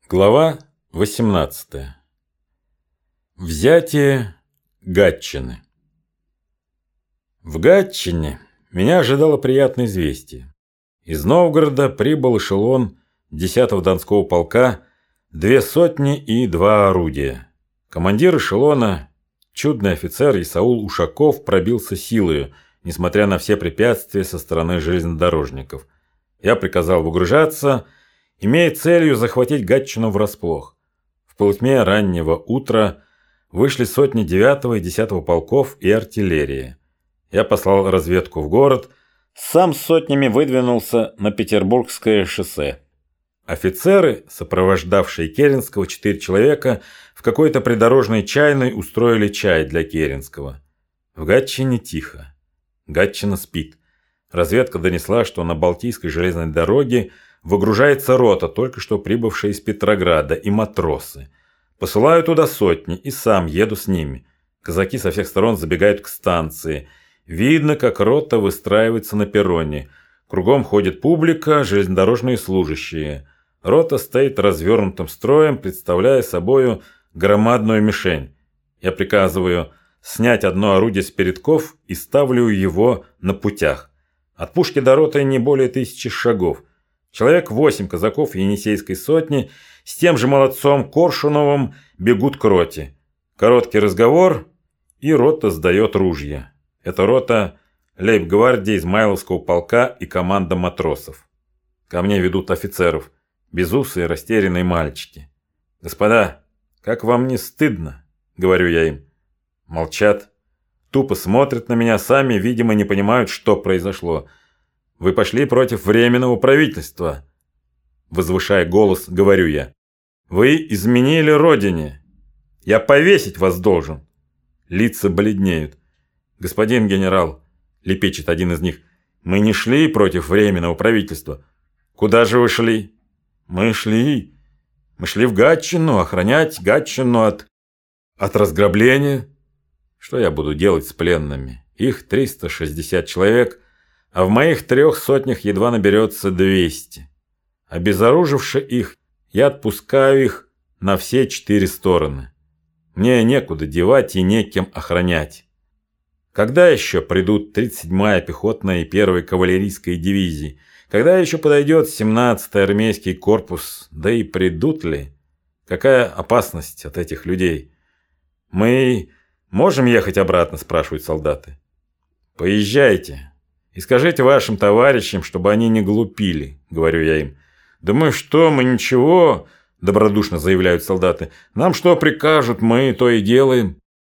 Глава 18. Взятие Гатчины. В Гатчине меня ожидало приятное известие. Из Новгорода прибыл эшелон 10-го Донского полка, 2 сотни и 2 орудия. Командир эшелона, чудный офицер Исаул Ушаков, пробился силою, несмотря на все препятствия со стороны железнодорожников. Я приказал выгружаться, имея целью захватить Гатчину врасплох. В полутьме раннего утра вышли сотни 9-го и 10-го полков и артиллерия. Я послал разведку в город, сам с сотнями выдвинулся на Петербургское шоссе. Офицеры, сопровождавшие Керенского, 4 человека, в какой-то придорожной чайной устроили чай для Керенского. В Гатчине тихо. Гатчина спит. Разведка донесла, что на Балтийской железной дороге выгружается рота, только что прибывшая из Петрограда, и матросы. Посылаю туда сотни, и сам еду с ними. Казаки со всех сторон забегают к станции. Видно, как рота выстраивается на перроне. Кругом ходит публика, железнодорожные служащие. Рота стоит развернутым строем, представляя собою громадную мишень. Я приказываю снять одно орудие с передков и ставлю его на путях. От пушки до роты не более 1000 шагов. Человек 8 казаков Енисейской сотни с тем же молодцом Коршуновым бегут к роте. Короткий разговор, и рота сдает ружья. Это рота лейб-гвардии Измайловского полка и команда матросов. Ко мне ведут офицеров, безусые растерянные мальчики. «Господа, как вам не стыдно?» — говорю я им. Молчат, тупо смотрят на меня, сами, видимо, не понимают, что произошло. «Вы пошли против Временного правительства», — возвышая голос, говорю я. «Вы изменили родине. Я повесить вас должен». Лица бледнеют. «Господин генерал», — лепечет один из них, — «мы не шли против Временного правительства». «Куда же вы шли?» Мы шли в Гатчину, охранять Гатчину от разграбления». Что я буду делать с пленными? Их 360 человек, а в моих 3 сотнях едва наберется 200. Обезоруживши их, я отпускаю их на все 4 стороны. Мне некуда девать и некем охранять. Когда еще придут 37-я пехотная и 1-я кавалерийская дивизии? Когда еще подойдет 17-й армейский корпус? Да и придут ли? Какая опасность от этих людей? «Мы можем ехать обратно?» – спрашивают солдаты. «Поезжайте. И скажите вашим товарищам, чтобы они не глупили», – говорю я им. «Да мы что, мы ничего», – добродушно заявляют солдаты. «Нам что прикажут, мы то и делаем».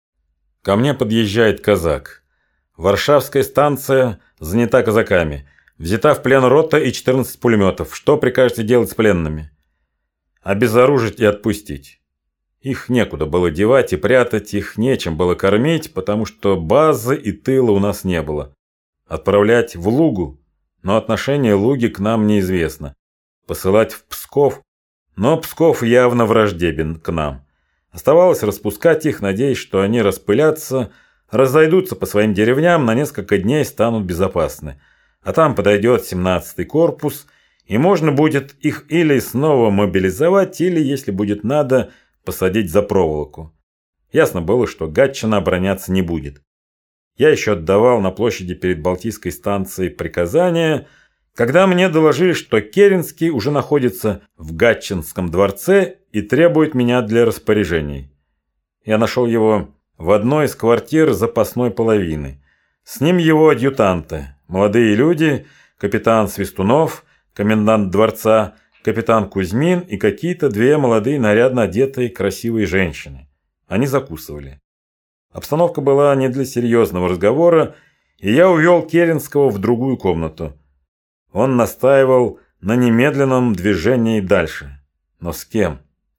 Ко мне подъезжает казак. Варшавская станция занята казаками. Взята в плен рота и 14 пулеметов. Что прикажете делать с пленными? Обезоружить и отпустить. Их некуда было девать и прятать, их нечем было кормить, потому что базы и тыла у нас не было. Отправлять в Лугу, но отношение Луги к нам неизвестно. Посылать в Псков, но Псков явно враждебен к нам. Оставалось распускать их, надеясь, что они распылятся, разойдутся по своим деревням, на несколько дней станут безопасны. А там подойдет 17-й корпус, и можно будет их или снова мобилизовать, или, если будет надо, посадить за проволоку. Ясно было, что Гатчина обороняться не будет. Я еще отдавал на площади перед Балтийской станцией приказания, когда мне доложили, что Керенский уже находится в Гатчинском дворце и требует меня для распоряжений. Я нашел его в одной из квартир запасной половины. С ним его адъютанты, молодые люди, капитан Свистунов, комендант дворца, капитан Кузьмин и какие-то 2 молодые нарядно одетые красивые женщины. Они закусывали. Обстановка была не для серьезного разговора, и я увел Керенского в другую комнату. Он настаивал на немедленном движении дальше. Но с кем?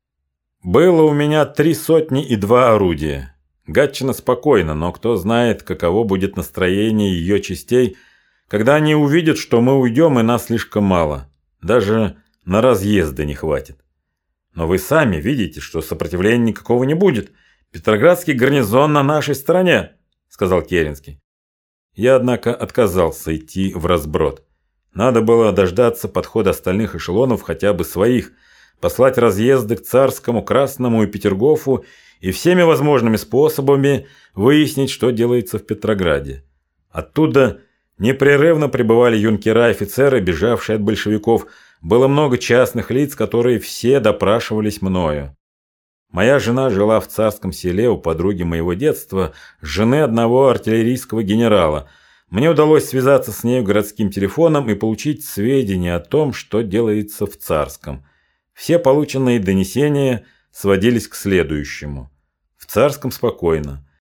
Было у меня 3 сотни и 2 орудия. Гатчина спокойна, но кто знает, каково будет настроение ее частей, когда они увидят, что мы уйдем и нас слишком мало. Даже на разъезды не хватит. Но вы сами видите, что сопротивления никакого не будет. Петроградский гарнизон на нашей стороне, сказал Керенский. Я, однако, отказался идти в разброд. Надо было дождаться подхода остальных эшелонов, хотя бы своих, послать разъезды к Царскому, Красному и Петергофу и всеми возможными способами выяснить, что делается в Петрограде. Оттуда непрерывно прибывали юнкера и офицеры, бежавшие от большевиков. Было много частных лиц, которые все допрашивались мною. Моя жена жила в Царском Селе у подруги моего детства, жены одного артиллерийского генерала. Мне удалось связаться с нею городским телефоном и получить сведения о том, что делается в Царском. Все полученные донесения сводились к следующему. В Царском спокойно.